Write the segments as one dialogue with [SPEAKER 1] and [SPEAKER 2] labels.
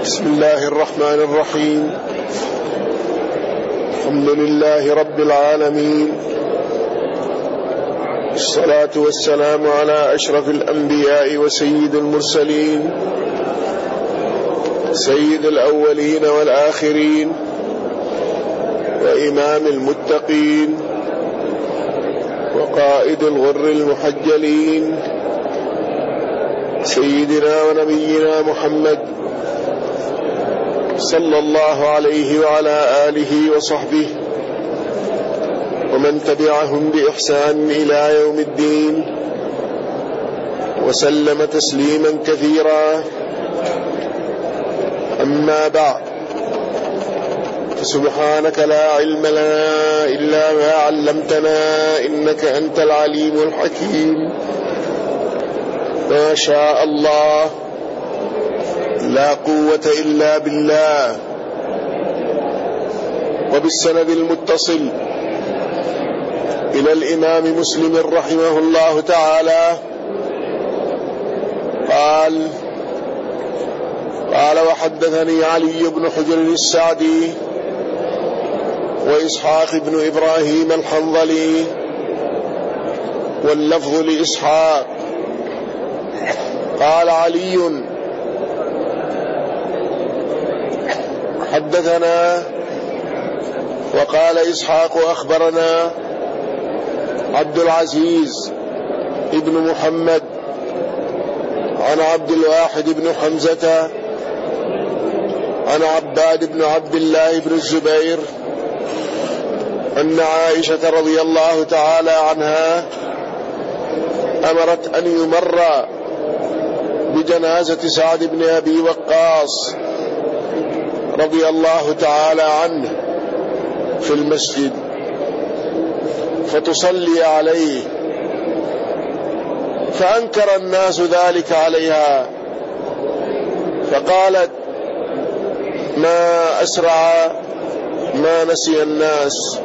[SPEAKER 1] بسم الله الرحمن الرحيم. الحمد لله رب العالمين، الصلاة والسلام على أشرف الأنبياء وسيد المرسلين، سيد الأولين والآخرين وإمام المتقين وقائد الغر المحجلين، سيدنا ونبينا محمد صلى الله عليه وعلى آله وصحبه ومن تبعهم بإحسان إلى يوم الدين، وسلم تسليما كثيرا. أما بعد، فسبحانك لا علم لنا إلا ما علمتنا إنك أنت العليم الحكيم. ما شاء الله، لا قوة إلا بالله. وبالسند المتصل إلى الإمام مسلم رحمه الله تعالى قال وحدثني علي بن حجر السعدي وإسحاق بن إبراهيم الحنظلي، واللفظ لإسحاق. قال علي حدثنا، وقال إسحاق أخبرنا عبد العزيز ابن محمد عن عبد الواحد بن حمزة عن عباد بن عبد الله بن الزبير أن عائشة رضي الله تعالى عنها أمرت أن يمر بجنازة سعد بن أبي وقاص رضي الله تعالى عنه في المسجد فتصلي عليه، فأنكر الناس ذلك عليها، فقالت: ما أسرع ما نسي الناس،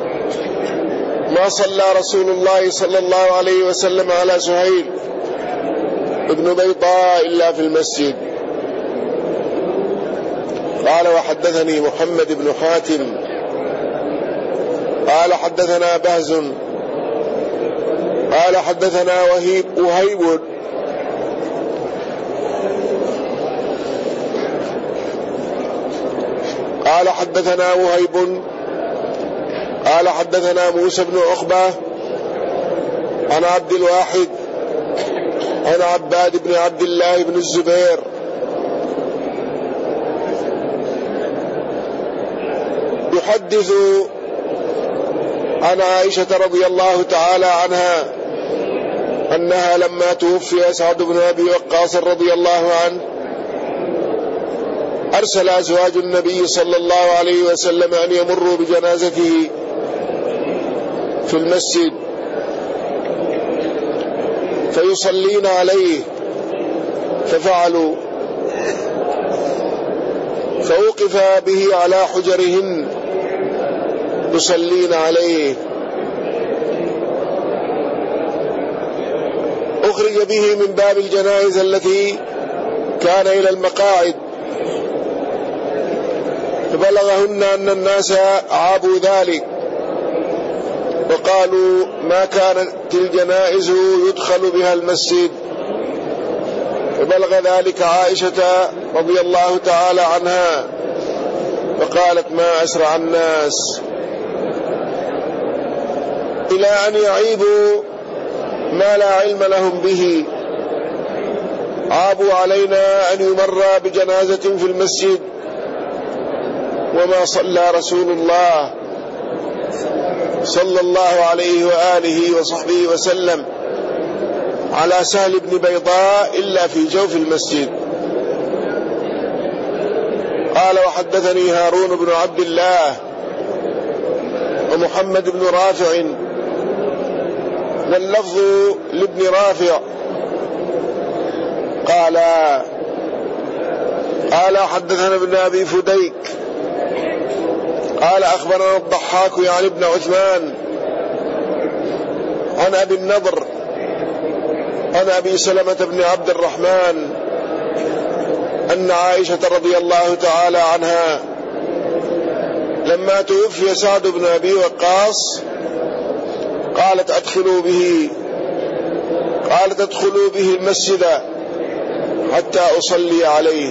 [SPEAKER 1] ما صلى رسول الله صلى الله عليه وسلم على سهيل ابن بيضاء إلا في المسجد. قال وحدثني محمد بن حاتم قال حدثنا بهز قال حدثنا وهيب قال حدثنا وهيب قال حدثنا موسى بن عقبة عن عبد الواحد عن عباد بن عبد الله بن الزبير يحدث عن عائشة رضي الله تعالى عنها أنها لما توفي سعد بن أبي وقاص رضي الله عنه أرسل أزواج النبي صلى الله عليه وسلم أن يمروا بجنازته في المسجد فيصلين عليه، ففعلوا، فوقف به على حجرهن يصلين عليه، أخرج به من باب الجنائز التي كان إلى المقاعد، فبلغهن أن الناس عابوا ذلك وقالوا: ما كانت الجنائز يدخل بها المسجد. فبلغ ذلك عائشة رضي الله تعالى عنها فقالت: ما أسرع الناس، إلى أن يعيبوا ما لا علم لهم به. عابوا علينا أن يمر بجنازة في المسجد وما صلى رسول الله صلى الله عليه وآله وصحبه وسلم على سهل بن بيضاء إلا في جوف المسجد. قال وحدثني هارون بن عبد الله ومحمد بن رافع، واللفظ لابن رافع، قال حدثنا ابن أبي فديك قال أخبرنا الضحاك يعني ابن عثمان عن أبي النضر عن أبي سلمة بن عبد الرحمن أن عائشة رضي الله تعالى عنها لما توفي سعد بن أبي وقاص قالت ادخلوا به المسجد حتى أصلي عليه،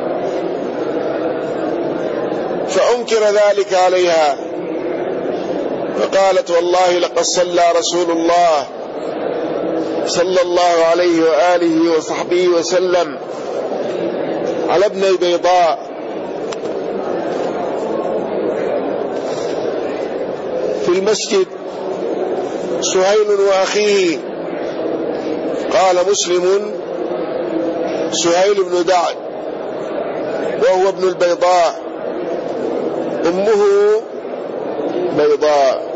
[SPEAKER 1] فأنكر ذلك عليها، فقالت والله لقد صلى رسول الله صلى الله عليه وآله وصحبه وسلم على ابني بيضاء في المسجد سهيل وأخيه. قال مسلم سهيل بن دعد وهو ابن البيضاء، أمه بيضاء.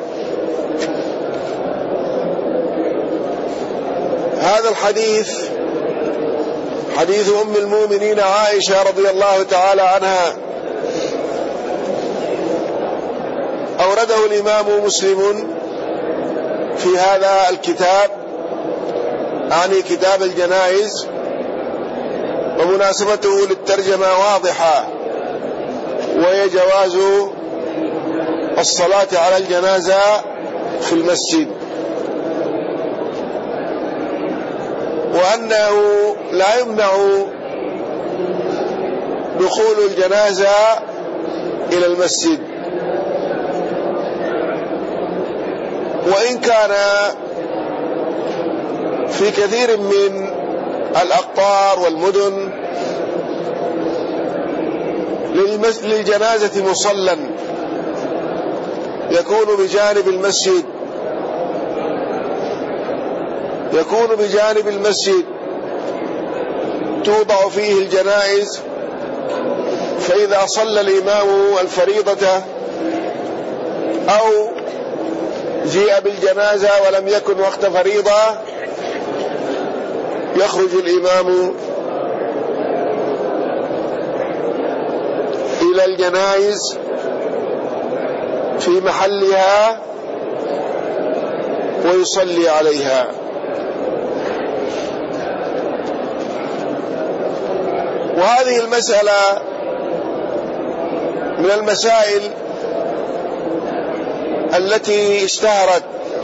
[SPEAKER 1] هذا الحديث حديث أم المؤمنين عائشة رضي الله تعالى عنها أورده الإمام مسلم في هذا الكتاب، يعني كتاب الجنائز، ومناسبته للترجمة واضحة، وهي جواز الصلاة على الجنازة في المسجد، وأنه لا يمنع دخول الجنازة إلى المسجد، وإن كان في كثير من الأقطار والمدن للجنازة مصلى يكون بجانب المسجد توضع فيه الجنائز، فإذا صلى الإمام الفريضة أو جيء بالجنازة ولم يكن وقت فريضة يخرج الإمام إلى الجنائز في محلها ويصلي عليها. وهذه المسألة من المسائل التي اشتهرت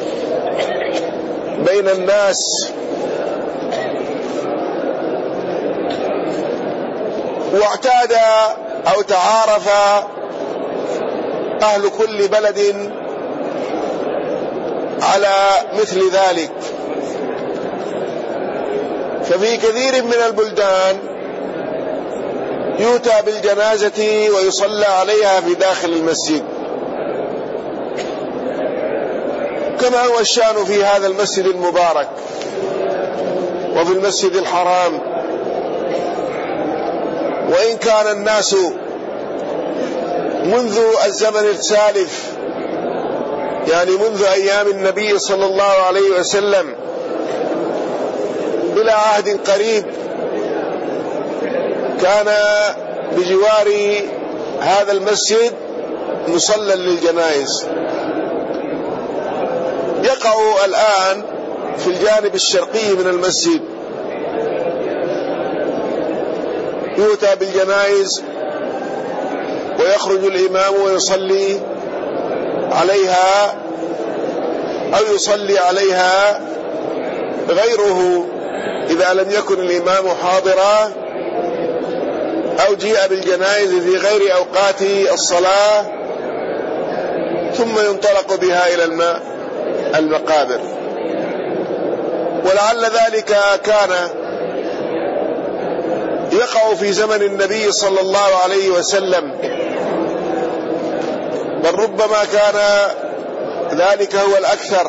[SPEAKER 1] بين الناس، واعتاد أو تعارف أهل كل بلد على مثل ذلك. ففي كثير من البلدان يؤتى بالجنازة ويصلى عليها في داخل المسجد، كما هو الشأن في هذا المسجد المبارك وفي المسجد الحرام. وإن كان الناس منذ الزمن السالف، يعني منذ أيام النبي صلى الله عليه وسلم إلى عهد قريب، كان بجوار هذا المسجد مصلى للجنائز. يقع الآن في الجانب الشرقي من المسجد، يؤتى بالجنائز ويخرج الإمام ويصلي عليها أو يصلي عليها غيره إذا لم يكن الإمام حاضرا، أو جيء بالجنائز في غير أوقات الصلاة، ثم ينطلق بها إلى المقابر. ولعل ذلك كان يقع في زمن النبي صلى الله عليه وسلم، بل ربما كان ذلك هو الأكثر،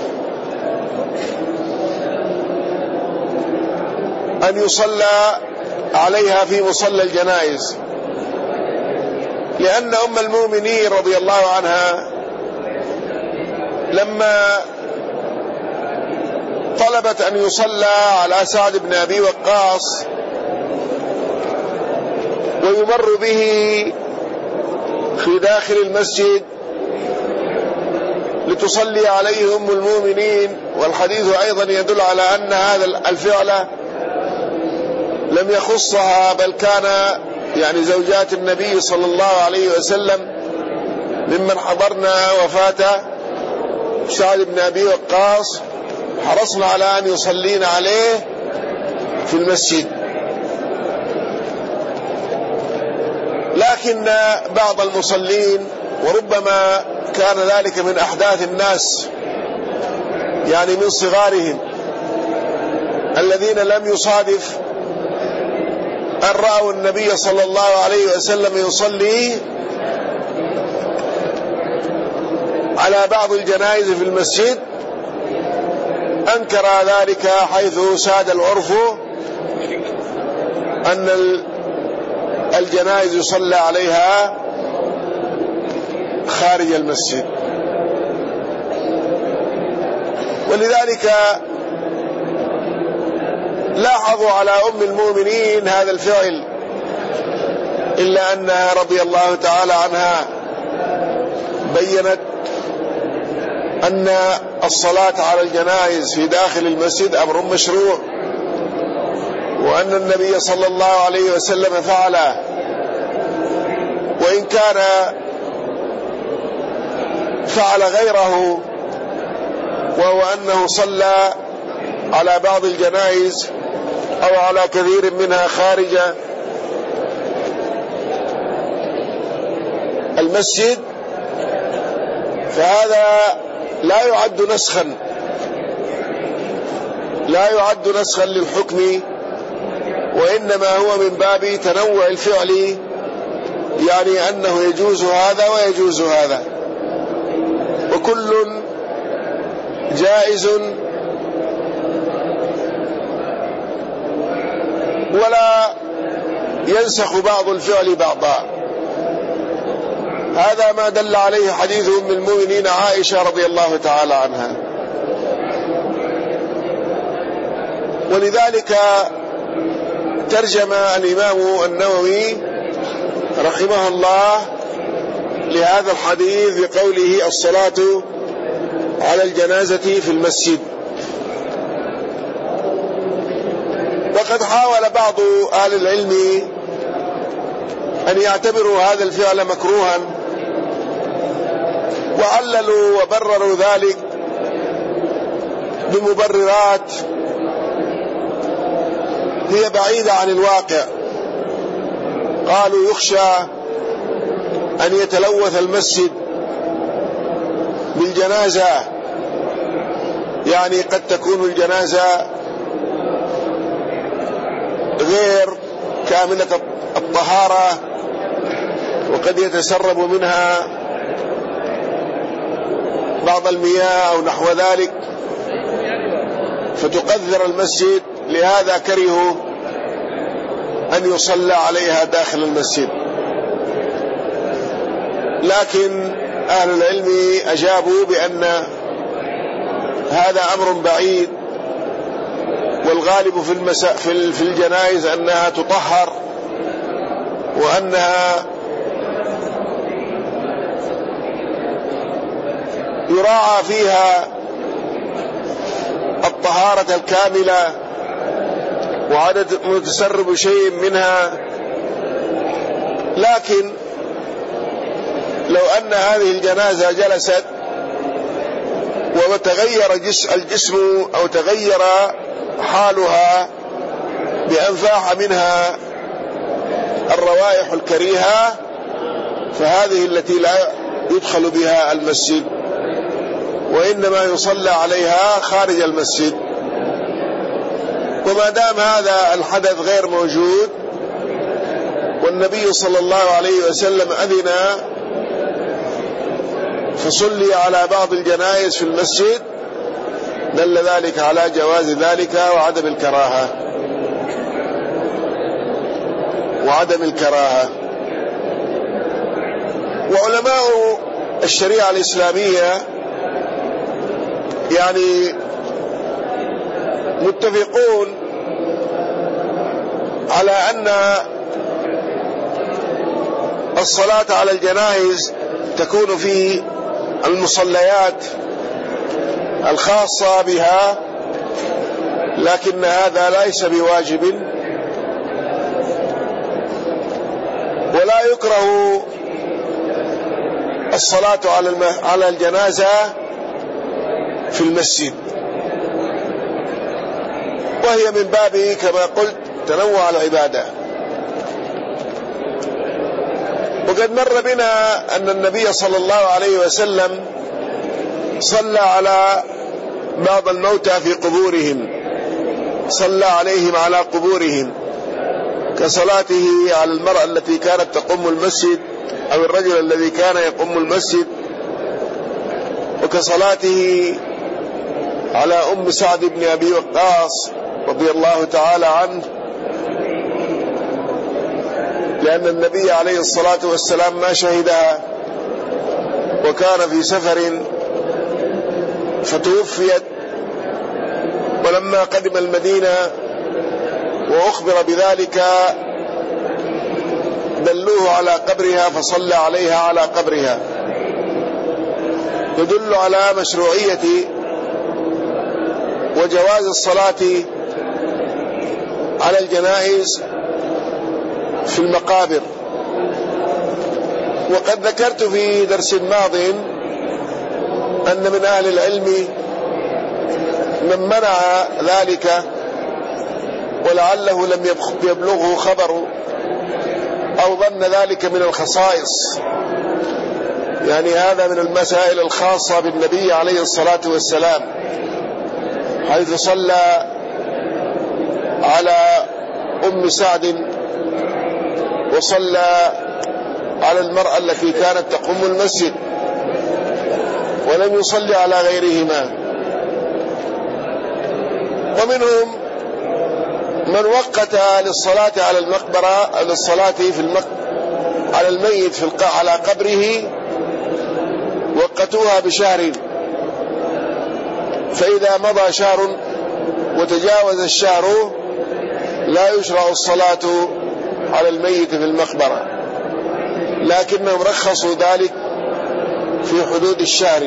[SPEAKER 1] أن يصلى عليها في مصلى الجنائز، لأن أم المؤمنين رضي الله عنها لما طلبت أن يصلى على سعد بن أبي وقاص ويمر به في داخل المسجد لتصلي عليه أم المؤمنين، والحديث أيضا يدل على أن هذا الفعل لم يخصها، بل كان يعني زوجات النبي صلى الله عليه وسلم ممن حضرنا وفاة سعد بن أبي وقاص حرصنا على أن يصلين عليه في المسجد. لكن بعض المصلين، وربما كان ذلك من أحداث الناس يعني من صغارهم الذين لم يصادف أن رأوا النبي صلى الله عليه وسلم يصلي على بعض الجنائز في المسجد، أنكر ذلك حيث ساد العرف أن الجنائز يصلى عليها خارج المسجد. ولذلك لاحظوا على أم المؤمنين هذا الفعل، إلا أنها رضي الله تعالى عنها بيّنت أن الصلاة على الجنائز في داخل المسجد أمر مشروع، وأن النبي صلى الله عليه وسلم فعله، وإن كان فعل غيره، وهو أنه صلى على بعض الجنائز أو على كثير منها خارج المسجد، فهذا لا يعد نسخا للحكم، وإنما هو من باب تنوع الفعل، يعني أنه يجوز هذا ويجوز هذا، وكل جائز، ولا ينسخ بعض الفعل بعضا. هذا ما دل عليه حديث أم المؤمنين عائشة رضي الله تعالى عنها. ولذلك ترجم الإمام النووي رحمه الله لهذا الحديث بقوله الصلاة على الجنازة في المسجد. وقد حاول بعض أهل العلم أن يعتبروا هذا الفعل مكروها، وعللوا وبرروا ذلك بمبررات هي بعيدة عن الواقع. قالوا يخشى أن يتلوث المسجد بالجنازة، يعني قد تكون الجنازة غير كاملة الطهارة، وقد يتسرب منها بعض المياه أو نحو ذلك فتقذر المسجد، لهذا كرهوا أن يصلى عليها داخل المسجد. لكن أهل العلم أجابوا بأن هذا أمر بعيد، والغالب في الجنائز أنها تطهر، وأنها يراعى فيها الطهارة الكاملة وعدم تسرب شيء منها. لكن لو أن هذه الجنازة جلست وتغير الجسم أو تغير حالها بأن فاح منها الروائح الكريهة، فهذه التي لا يدخل بها المسجد، وإنما يصلى عليها خارج المسجد. وما دام هذا الحدث غير موجود والنبي صلى الله عليه وسلم أذن فصلي على بعض الجنائز في المسجد، دل ذلك على جواز ذلك وعدم الكراهة. وعلماء الشريعة الإسلامية يعني متفقون على أن الصلاة على الجنائز تكون في المصليات الخاصة بها، لكن هذا ليس بواجب، ولا يكره الصلاة على الجنازة في المسجد، وهي من باب كما قلت تنوع العبادة. وقد مر بنا أن النبي صلى الله عليه وسلم صلى على بعض الموتى في قبورهم، صلى عليهم على قبورهم، كصلاته على المرأة التي كانت تقوم المسجد أو الرجل الذي كان يقوم المسجد، وكصلاته على أم سعد بن أبي وقاص رضي الله تعالى عنه، لأن النبي عليه الصلاة والسلام ما شهدها وكان في سفر فتوفيت، ولما قدم المدينة وأخبر بذلك دلوه على قبرها فصلى عليها على قبرها، يدل على مشروعية وجواز الصلاة على الجنائز في المقابر. وقد ذكرت في درس ماض أن من أهل العلم من منع ذلك ولعله لم يبلغه خبر أو ظن ذلك من الخصائص، يعني هذا من المسائل الخاصة بالنبي عليه الصلاة والسلام، حيث صلى على أم سعد وصلى على المرأة التي كانت تقوم المسجد، ولم يصلي على غيرهما. ومنهم من وقت للصلاة على المقبرة، للصلاة على الميت على قبره، وقتوها بشهر، فإذا مضى شهر وتجاوز الشهر لا يشرع الصلاة على الميت في المقبرة، لكنهم رخصوا ذلك في حدود الشهر،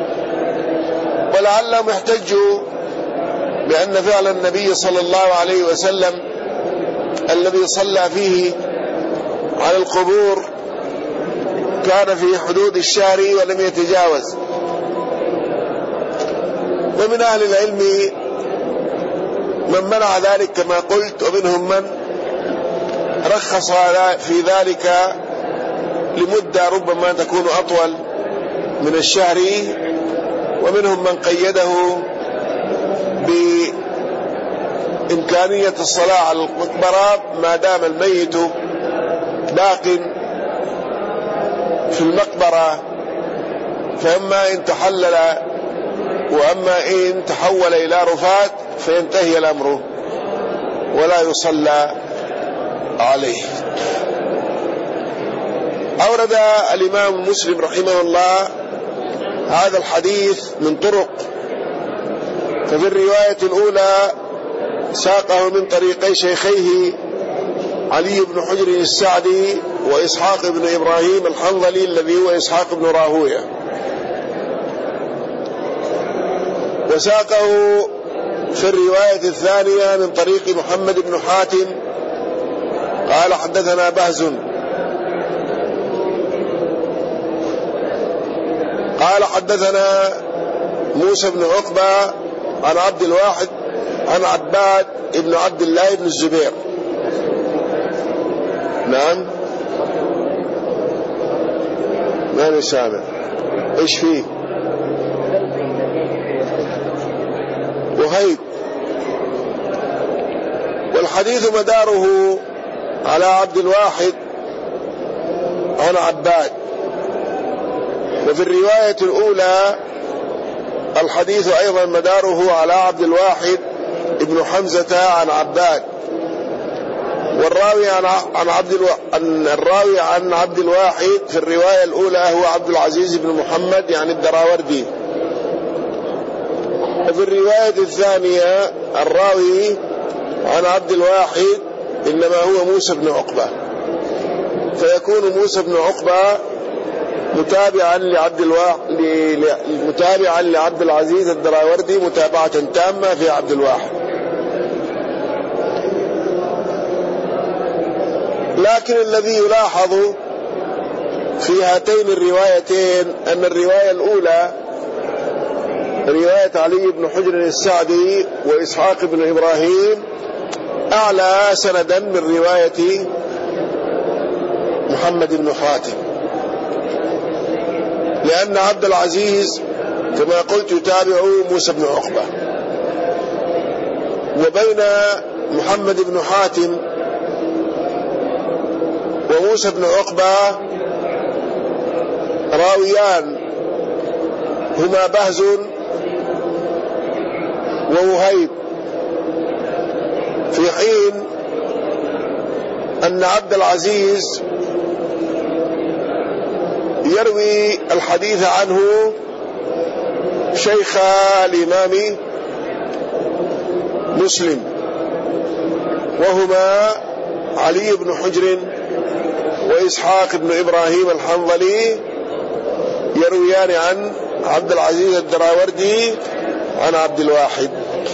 [SPEAKER 1] ولعلهم احتجوا بأن فعل النبي صلى الله عليه وسلم الذي صلى فيه على القبور كان في حدود الشهر ولم يتجاوز. ومن أهل العلم من منع ذلك كما قلت، ومنهم من رخص في ذلك لمدة ربما تكون أطول من الشهر، ومنهم من قيده بإمكانية الصلاة على المقبرة ما دام الميت باق في المقبرة، فأما إن تحلل وأما إن تحول إلى رفات فينتهي الأمر ولا يصلى عليه. أورد الإمام مسلم رحمه الله هذا الحديث من طرق، ففي الرواية الأولى ساقه من طريقي شيخيه علي بن حجر السعدي وإسحاق بن إبراهيم الحنظلي الذي هو إسحاق بن راهوية، وساقه في الرواية الثانية من طريق محمد بن حاتم قال حدثنا بهز قال حدثنا موسى بن عقبة عن عبد الواحد عن عباد ابن عبد الله بن الزبير. نعم ما نسامع ايش فيه وهيب، والحديث مداره على عبد الواحد عن عباد. وفي الرواية الأولى الحديث أيضا مداره على عبد الواحد ابن حمزة عن عباد، والراوي عن عبد الواحد في الرواية الأولى هو عبد العزيز بن محمد يعني الدراوردي، وفي الرواية الثانية الراوي عن عبد الواحد إنما هو موسى بن عقبة، فيكون موسى بن عقبة متابعا لعبد العزيز الدراوردي متابعة تامة في عبد الواحد. لكن الذي يلاحظ في هاتين الروايتين أن الرواية الأولى رواية علي بن حجر السعدي وإسحاق بن إبراهيم أعلى سندا من رواية محمد بن حاتم، لأن عبد العزيز كما قلت يتابع موسى بن عقبة، وبين محمد بن حاتم وموسى بن عقبة راويان هما بهز ووهيب، في حين أن عبد العزيز يروي الحديث عنه شيخ الإمام مسلم، وهما علي بن حجر وإسحاق بن إبراهيم الحنظلي، يرويان عن عبد العزيز الدراوردي عن عبد الواحد.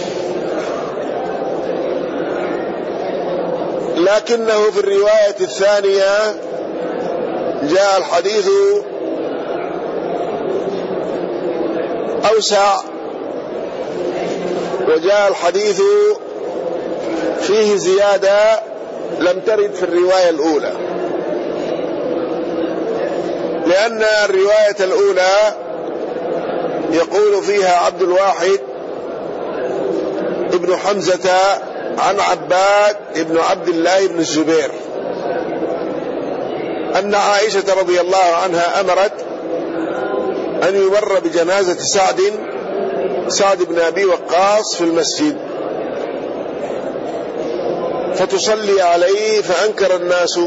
[SPEAKER 1] لكنه في الرواية الثانية جاء الحديث أوسع، وجاء الحديث فيه زيادة لم ترد في الرواية الأولى، لأن الرواية الأولى يقول فيها عبد الواحد ابن حمزة عن عباد ابن عبد الله بن الزبير أن عائشة رضي الله عنها أمرت أن يمر بجنازة سعد بن أبي وقاص في المسجد فتصلي عليه، فأنكر الناس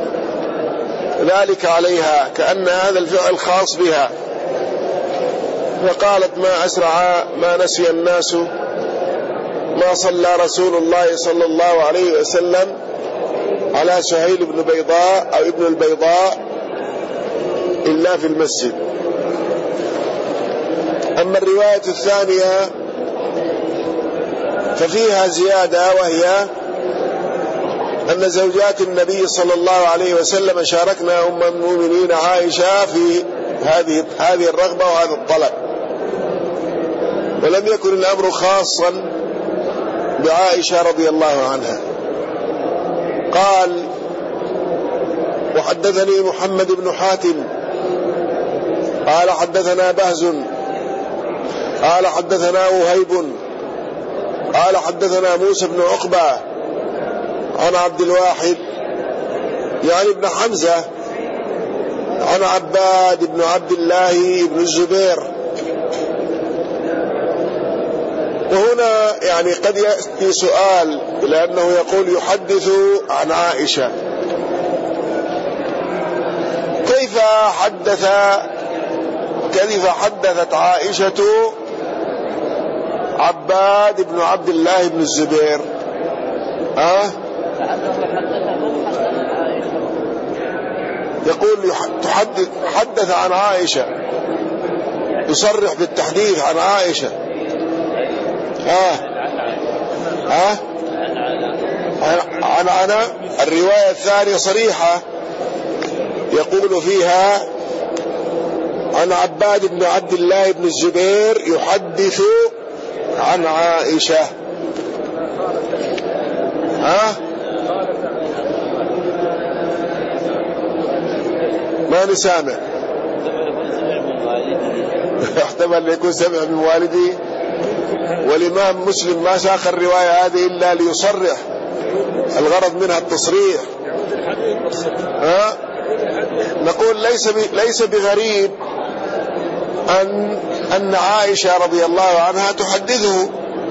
[SPEAKER 1] ذلك عليها كأن هذا الفعل خاص بها، فقالت ما أسرع ما نسي الناس ما صلى رسول الله صلى الله عليه وسلم على سهيل بن بيضاء أو ابن البيضاء إلا في المسجد. أما الرواية الثانية ففيها زيادة، وهي أن زوجات النبي صلى الله عليه وسلم شاركنا أم المؤمنين عائشة في هذه الرغبة وهذا الطلب، ولم يكن الأمر خاصا بعائشة رضي الله عنها. قال وحدثني محمد بن حاتم قال حدثنا بهز قال حدثنا وهيب قال حدثنا موسى بن عقبة عن عبد الواحد يعني ابن حمزة عن عباد بن عبد الله بن الزبير. وهنا يعني قد يأتي سؤال، لأنه يقول يحدث عن عائشة، كيف حدثت عائشة عباد بن عبد الله بن الزبير؟ يقول حدث عن عائشة، يصرح بالتحديث عن عائشة. عن الرواية الثانية صريحة يقول فيها عن عباد بن عبد الله بن الزبير يحدث عن عائشة. ما نسامع احتمل يكون سمع من والدي، والإمام مسلم ما ساق الرواية هذه إلا ليصرح، الغرض منها التصريح. نقول ليس بغريب أن عائشة رضي الله عنها تحدثه.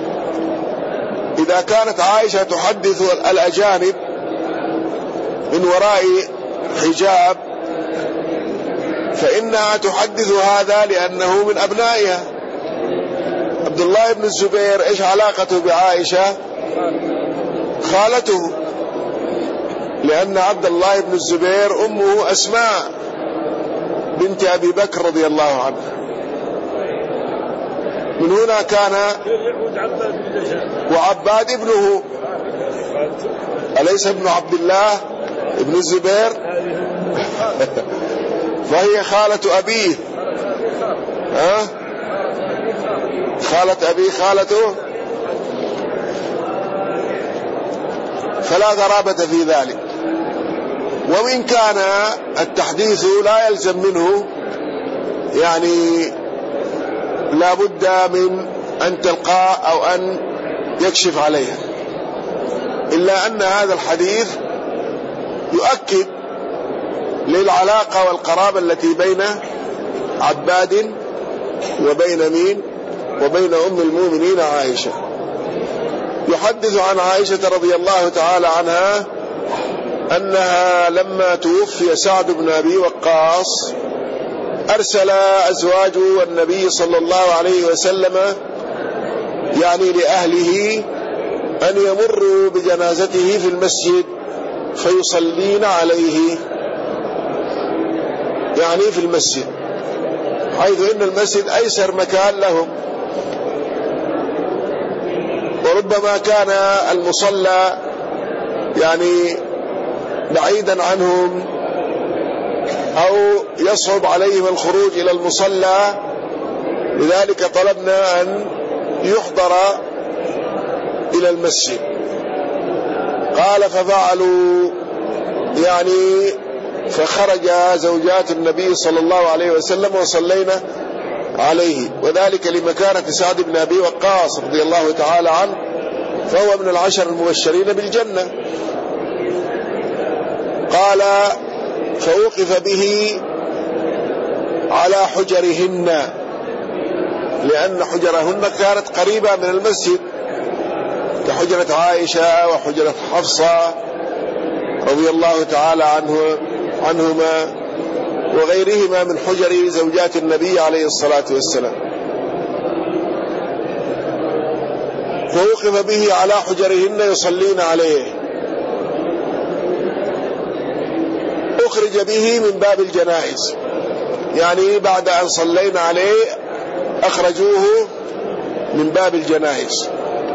[SPEAKER 1] إذا كانت عائشة تحدث الأجانب من وراء حجاب فإنها تحدث هذا لأنه من أبنائها. عبد الله بن الزبير إيش علاقته بعائشة؟ خالته، لأن عبد الله بن الزبير أمه أسماء بنت أبي بكر رضي الله عنها. من هنا كان وعباد ابنه، أليس ابن عبد الله ابن الزبير؟ فهي خالة أبيه. خالة أبيه خالته، فلا غرابة في ذلك. وإن كان التحديث لا يلزم منه يعني لا بد من أن تلقاه أو أن يكشف عليها، إلا أن هذا الحديث يؤكد للعلاقة والقرابة التي بين عباد وبين مين؟ وبين أم المؤمنين عائشة. يحدث عن عائشة رضي الله تعالى عنها أنها لما توفي سعد بن أبي وقاص أرسل أزواج النبي صلى الله عليه وسلم يعني لأهله أن يمروا بجنازته في المسجد فيصلين عليه، يعني في المسجد، حيث إن المسجد أيسر مكان لهم، وربما كان المصلى يعني بعيدا عنهم أو يصعب عليهم الخروج إلى المصلى، لذلك طلبنا أن يحضر إلى المسجد. قال ففعلوا، يعني فخرج زوجات النبي صلى الله عليه وسلم وصلينا عليه، وذلك لمكانة سعد بن أبي وقاص رضي الله تعالى عنه، فهو من العشر المبشرين بالجنة. قال فوقف به على حجرهن، لأن حجرهن كانت قريبة من المسجد كحجرة عائشة وحجرة حفصة رضي الله تعالى عنهما وغيرهما من حجر زوجات النبي عليه الصلاة والسلام. فوقف به على حجرهن يصلين عليه، أخرج به من باب الجنائز، يعني بعد أن صلينا عليه أخرجوه من باب الجنائز.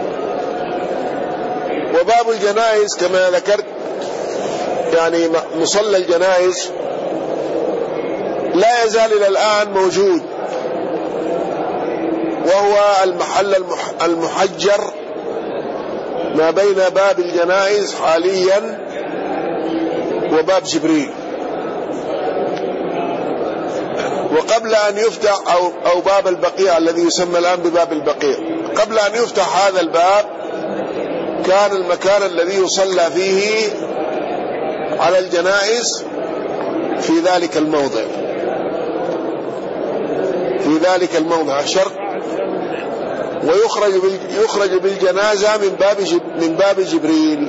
[SPEAKER 1] وباب الجنائز كما ذكرت يعني مصلى الجنائز لا يزال إلى الآن موجود، وهو المحل المحجر ما بين باب الجنائز حاليا وباب جبريل. وقبل أن يفتح أو باب البقيع الذي يسمى الآن بباب البقيع، قبل أن يفتح هذا الباب كان المكان الذي يصلى فيه على الجنائز في ذلك الموضع الشرق، ويخرج بالجنازة من باب جبريل.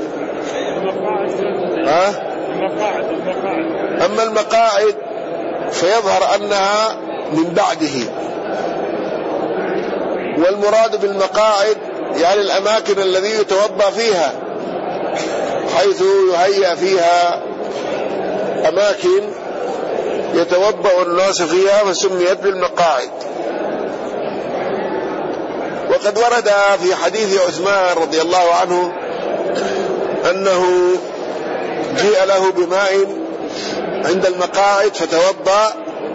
[SPEAKER 1] أما المقاعد فيظهر أنها من بعده، والمراد بالمقاعد يعني الأماكن الذي يتوضأ فيها، حيث يهيأ فيها أماكن يتوضأ الناس فيها فسميت بالمقاعد. وقد ورد في حديث عثمان رضي الله عنه أنه جيء له بماء عند المقاعد فتوضأ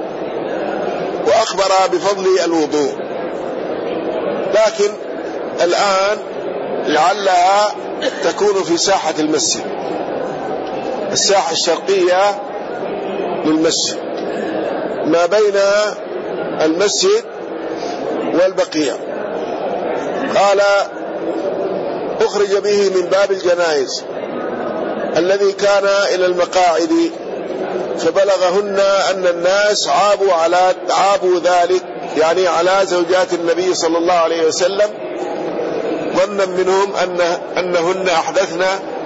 [SPEAKER 1] وأخبر بفضل الوضوء، لكن الآن لعلها تكون في ساحة المسجد، الساحة الشرقية للمسجد ما بين المسجد والبقيع. قال أخرج به من باب الجنائز الذي كان إلى المقاعد، فبلغهن أن الناس عابوا ذلك، يعني على زوجات النبي صلى الله عليه وسلم، ظنا منهم أنهن أحدثن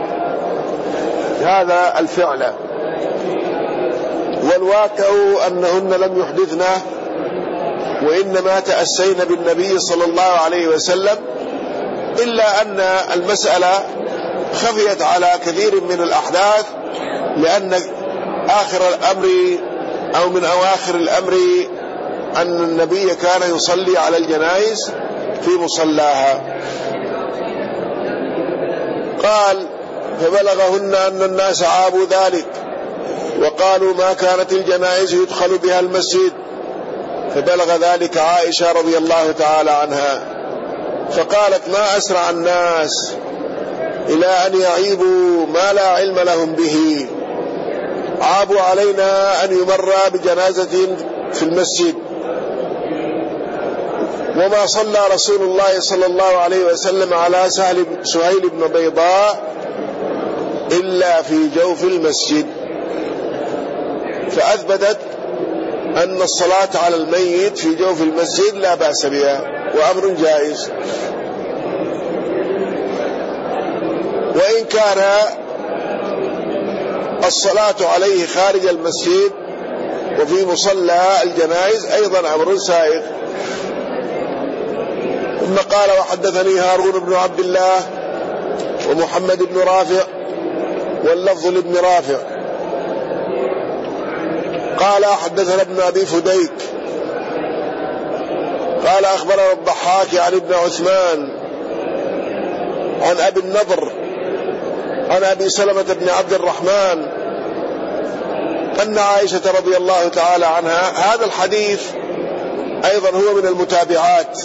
[SPEAKER 1] هذا الفعل، والواقع أنهن لم يحدثنه، وإنما تأسين بالنبي صلى الله عليه وسلم، إلا أن المسألة خفيت على كثير من الأحداث، لأن آخر الأمر أو من أواخر الأمر أن النبي كان يصلي على الجنائز في مصلاها. قال فبلغهن أن الناس عابوا ذلك، وقالوا ما كانت الجنائز يدخل بها المسجد، فبلغ ذلك عائشة رضي الله تعالى عنها، فقالت ما أسرع الناس إلى أن يعيبوا ما لا علم لهم به، عابوا علينا أن يمر بجنازة في المسجد، وما صلى رسول الله صلى الله عليه وسلم على سهيل بن بيضاء إلا في جوف المسجد، فأثبتت أن الصلاة على الميت في جوف المسجد لا بأس بها وأمر جائز. وإن كان الصلاة عليه خارج المسجد وفي مصلى الجنائز أيضا أمر سائغ. ثم قال وحدثني هارون بن عبد الله ومحمد بن رافع، واللفظ لابن رافع، قال حدثنا ابن أبي فديك قال أخبرنا الضحاك عن ابن عثمان عن أبي النضر عن أبي سلمة بن عبد الرحمن أن عائشة رضي الله تعالى عنها، هذا الحديث أيضا هو من المتابعات،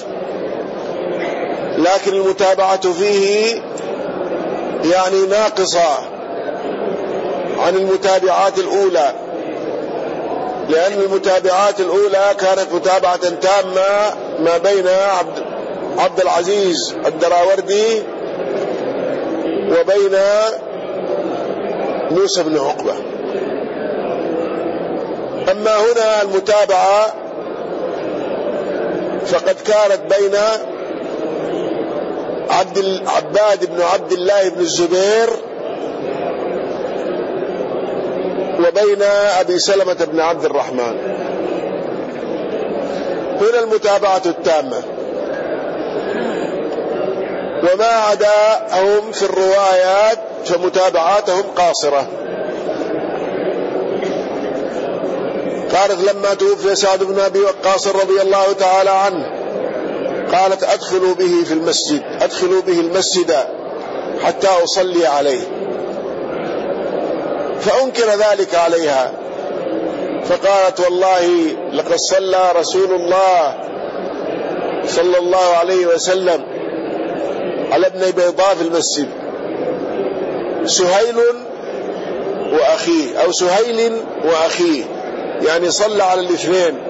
[SPEAKER 1] لكن المتابعة فيه يعني ناقصة عن المتابعات الأولى، لأن المتابعات الأولى كانت متابعة تامة ما بين عبد العزيز الدراوردي وبين موسى بن عقبة. أما هنا المتابعة فقد كانت بين عباد بن عبد الله بن الزبير وبين أبي سلمة بن عبد الرحمن. هنا المتابعة التامة، وما عداهم في الروايات فمتابعاتهم قاصرة. قالت لما توفي سعد بن أبي وقاص رضي الله تعالى عنه قالت أدخلوا به المسجد حتى أصلي عليه، فأنكر ذلك عليها، فقالت والله لقد صلى رسول الله صلى الله عليه وسلم على ابن بيضاء في المسجد، سهيل وأخيه أو سهيل وأخيه، يعني صلى على الاثنين.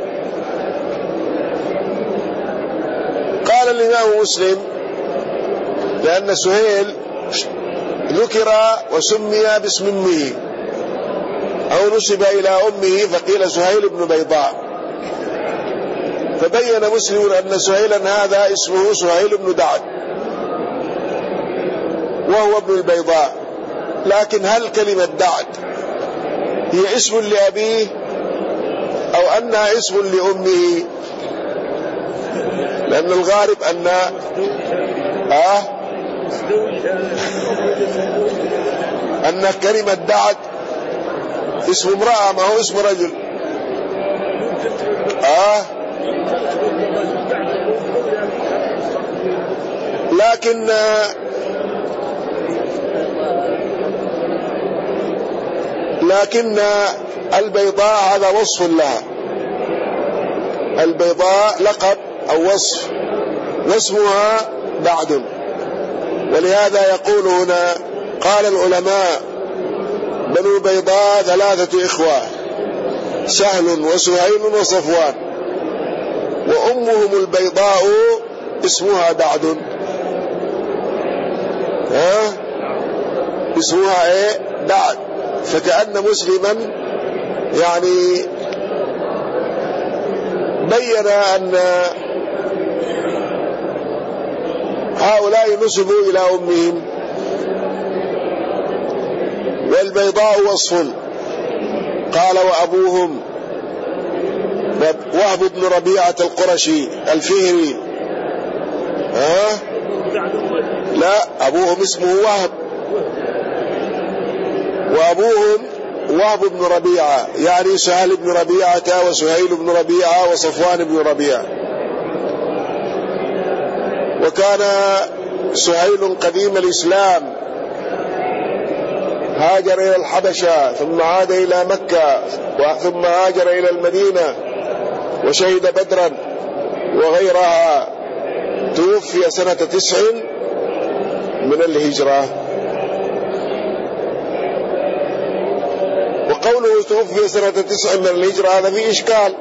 [SPEAKER 1] قال الإمام مسلم لأن سهيل ذكر وسمي باسم أمه أو نسب إلى أمه فقيل سهيل بن بيضاء، فبين مسلم أن سهيلا هذا اسمه سهيل بن دعد وهو ابن البيضاء. لكن هل كلمة دعد هي اسم لأبيه أو أنها اسم لأمه؟ لأن الغالب أن كلمة دعد اسم امرأة ما هو اسم رجل. لكن البيضاء هذا وصف لها، البيضاء لقب أو وصف، واسمها دعد. ولهذا يقول هنا قال العلماء بنو بيضاء 3 إخوة، سهل وسهيل وصفوان، وأمهم البيضاء اسمها دعد. اسمها دعد. فكأن مسلما يعني بين أن هؤلاء نسبوا إلى أمهم. والبيضاء وصف. قال وأبوهم وهب بن ربيعة القرشي الفهري. لا، أبوهم اسمه وهب، وأبوهم وهب بن ربيعة، يعني سهل بن ربيعة وسهيل بن ربيعة وصفوان بن ربيعة. وكان سهيل قديم الإسلام، هاجر إلى الحبشة ثم عاد إلى مكة ثم هاجر إلى المدينة وشهد بدرا وغيرها، توفي سنة 9 من الهجرة. وقوله توفي سنة 9 من الهجرة هذا فيه إشكال.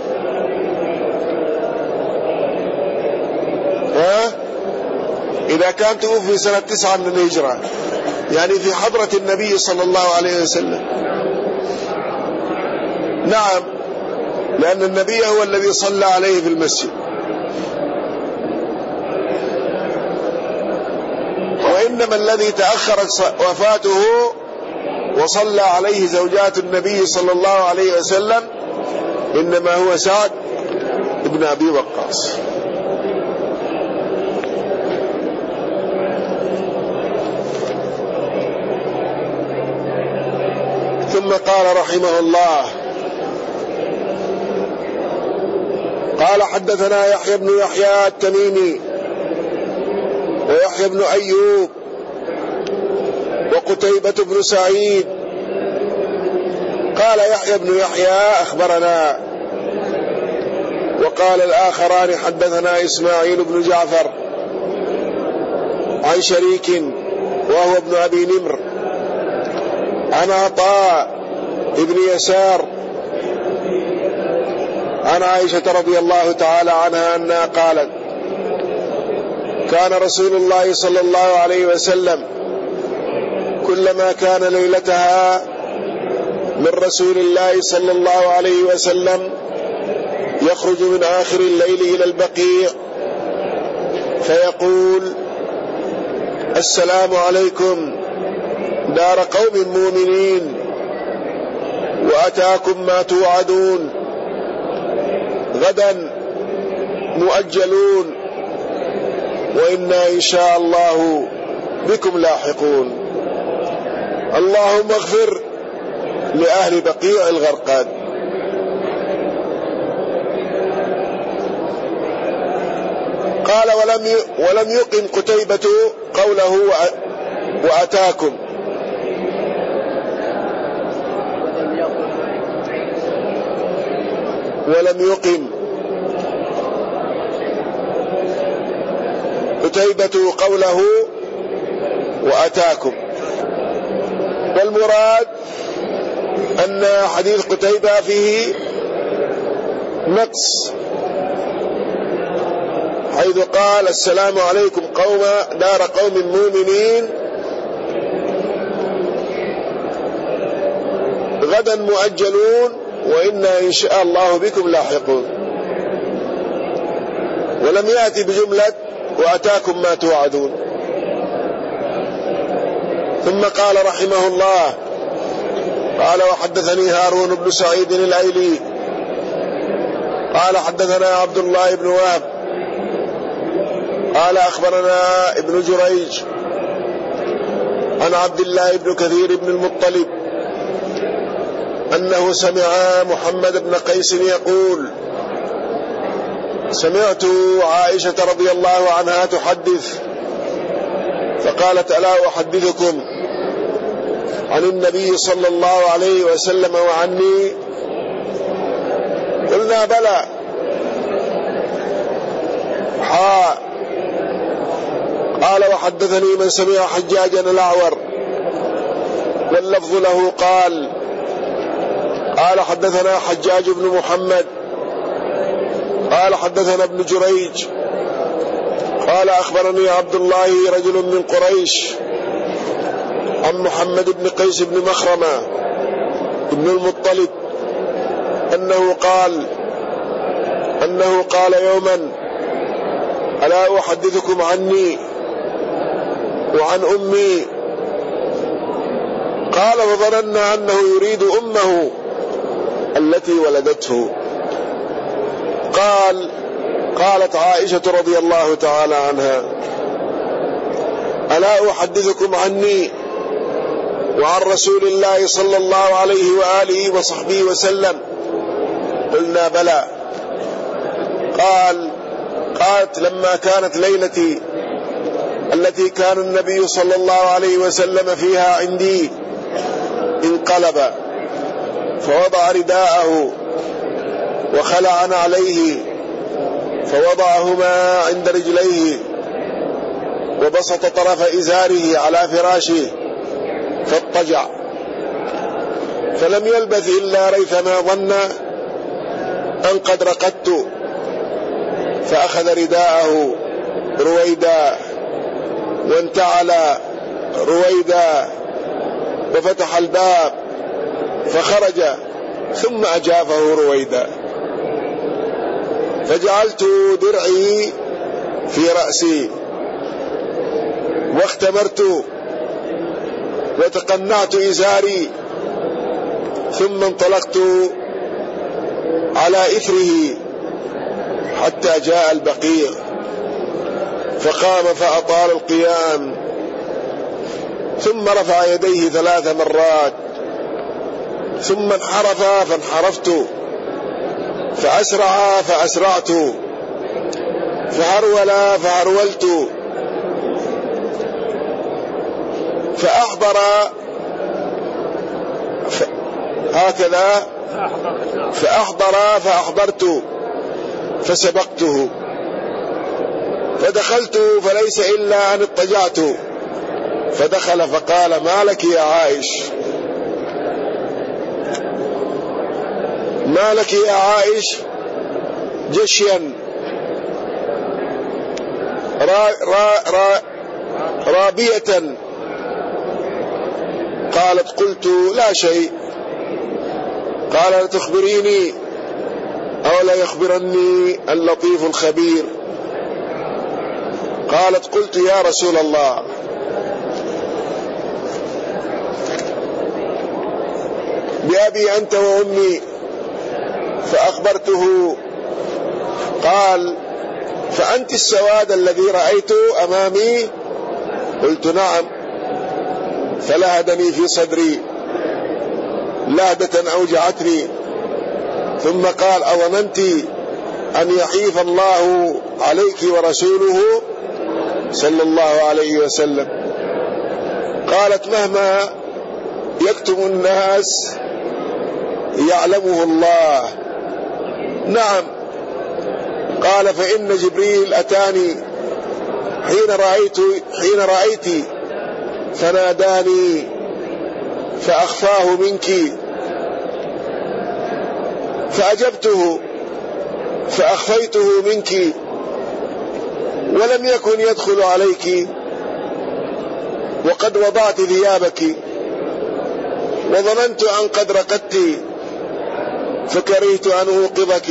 [SPEAKER 1] إذا كان توفي سنة 9 من الهجرة يعني في حضرة النبي صلى الله عليه وسلم. نعم، لأن النبي هو الذي صلى عليه في المسجد، وإنما الذي تأخرت وفاته وصلى عليه زوجات النبي صلى الله عليه وسلم إنما هو سعد بن أبي وقاص. ثم قال رحمه الله: قال حدثنا يحيى بن يحيى التميمي ويحيى بن أيوب وقتيبة بن سعيد. قال يحيى بن يحيى أخبرنا، وقال الآخران حدثنا إسماعيل بن جعفر عن شريك وهو ابن أبي نمر عن عطاء ابن يسار عن عائشة رضي الله تعالى عنها أنها قالت: كان رسول الله صلى الله عليه وسلم كلما كان ليلتها من رسول الله صلى الله عليه وسلم يخرج من آخر الليل إلى البقيع فيقول: السلام عليكم دار قوم مؤمنين وأتاكم ما توعدون، غدا مؤجلون وإنا إن شاء الله بكم لاحقون، اللهم اغفر لأهل بقيع الغرقاد. قال: ولم يقم قتيبة قوله وأتاكم، ولم يقم قتيبة قوله وأتاكم، والمراد أن حديث قتيبة فيه نقص، حيث قال: السلام عليكم قوم دار قوم مؤمنين غدا مؤجلون وإنا إن شاء الله بكم لاحقون، ولم يأتي بجملة وأتاكم ما توعدون. ثم قال رحمه الله: قال: وحدثني هارون بن سعيد الأيلي قال: حدثنا عبد الله بن وهب قال: أخبرنا ابن جريج عن عبد الله بن كثير بن المطلب أنه سمع محمد بن قيس يقول: سمعت عائشة رضي الله عنها تحدث فقالت: ألا أحدثكم عن النبي صلى الله عليه وسلم وعني؟ قلنا: بلى. قال: وحدثني من سمع حجاجا الأعور، واللفظ له قال حدثنا حجاج بن محمد قال حدثنا ابن جريج قال: أخبرني عبد الله رجل من قريش عن محمد بن قيس بن مخرمة بن المطلب أنه قال يوما: ألا أحدثكم عني وعن أمي؟ قال: وظننا أنه يريد أمه التي ولدته. قالت عائشة رضي الله تعالى عنها: ألا أحدثكم عنّي وعن رسول الله صلى الله عليه وآله وصحبه وسلم؟ قلنا: بلى. قالت: لما كانت ليلتي التي كان النبي صلى الله عليه وسلم فيها عندي فانقلب فوضع رداءه وخلع نعليه فوضعهما عند رجليه وبسط طرف إزاره على فراشه فاضطجع، فلم يلبث إلا ريثما ظن أن قد رقدت، فأخذ رداءه رويدا وانتعل رويدا وفتح الباب فخرج ثم أجافه رويدا، فجعلت درعي في رأسي واختمرت وتقنعت إزاري، ثم انطلقت على إثره حتى جاء البقيع، فقام فأطال القيام ثم رفع يديه 3 مرات، ثم انحرف فانحرفت، فأسرع فأسرعت، فهرول فهرولت، فأحضر هكذا فأحضر فأحضرت فسبقته، فدخلت فليس إلا أن اضطجعت، فدخل فقال: ما لك يا عائش؟ ما لك يا عائش؟ جشيا رابية. قالت: قلت: لا شيء. قال: لا تخبريني أو لا يخبرني اللطيف الخبير. قالت: قلت: يا رسول الله، بأبي أنت وأمي. فأخبرته. قال: فأنت السواد الذي رأيت أمامي؟ قلت: نعم. فلهدني في صدري لهدة أوجعتني، ثم قال: أظننت أن يحيف الله عليك ورسوله صلى الله عليه وسلم؟ قالت: مهما يكتم الناس يعلمه الله. نعم. قال: فإن جبريل أتاني حين رأيت فناداني فأخفاه منك، فأجبته فأخفيته منك، ولم يكن يدخل عليك وقد وضعت ثيابك، وظننت أن قد رقدت فكرهت أن أوقظك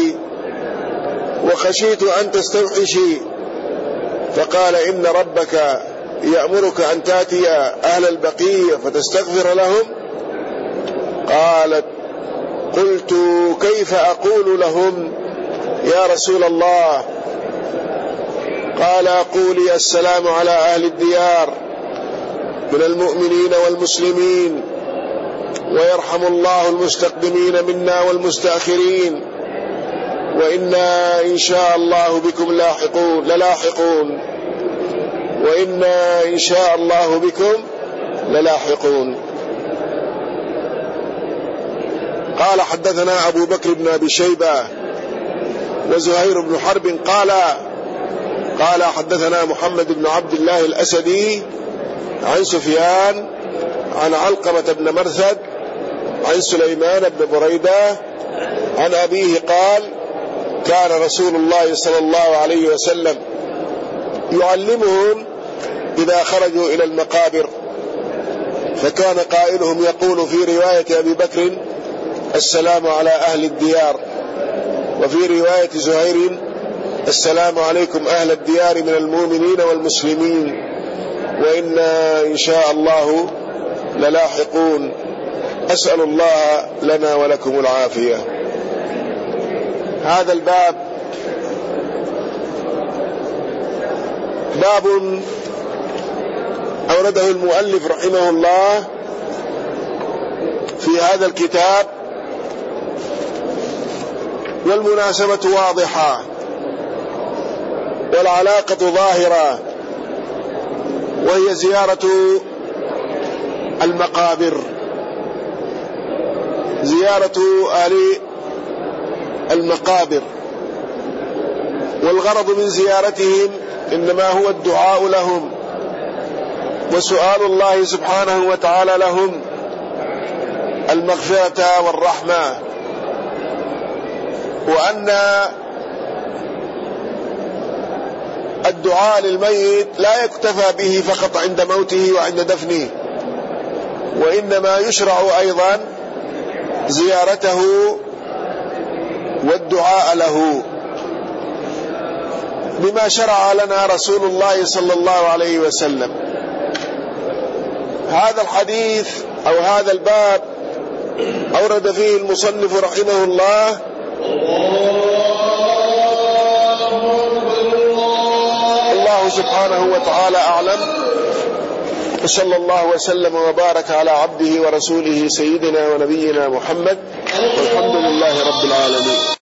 [SPEAKER 1] وخشيت أن تستوحشي. فقال: إن ربك يأمرك أن تأتي أهل البقيع فتستغفر لهم. قالت: قلت: كيف أقول لهم يا رسول الله؟ قال: قولي: السلام على أهل الديار من المؤمنين والمسلمين، ويرحم الله المستقدمين منا والمستأخرين، وإنا إن شاء الله بكم للاحقون، وإنا إن شاء الله بكم للاحقون. قال: حدثنا أبو بكر بن أبي شيبة وزهير بن حرب قال حدثنا محمد بن عبد الله الأسدي عن سفيان عن علقمة بن مرثد عن سليمان بن بريدة عن أبيه قال: كان رسول الله صلى الله عليه وسلم يعلمهم إذا خرجوا إلى المقابر، فكان قائلهم يقول في رواية أبي بكر: السلام على أهل الديار، وفي رواية زهير: السلام عليكم أهل الديار من المؤمنين والمسلمين، وإنا إن شاء الله للاحقون. أسأل الله لنا ولكم العافية. هذا الباب باب أورده المؤلف رحمه الله في هذا الكتاب، والمناسبة واضحة والعلاقة ظاهرة، وهي زيارة المقابر. زيارة أهل المقابر، والغرض من زيارتهم إنما هو الدعاء لهم وسؤال الله سبحانه وتعالى لهم المغفرة والرحمة، وأن الدعاء للميت لا يكتفى به فقط عند موته وعند دفنه، وإنما يشرع أيضا زيارته والدعاء له بما شرع لنا رسول الله صلى الله عليه وسلم. هذا الحديث أو هذا الباب أورد فيه المصنف رحمه الله الله سبحانه وتعالى أعلم، وصلى الله وسلم وبارك على عبده ورسوله سيدنا ونبينا محمد، والحمد لله رب العالمين.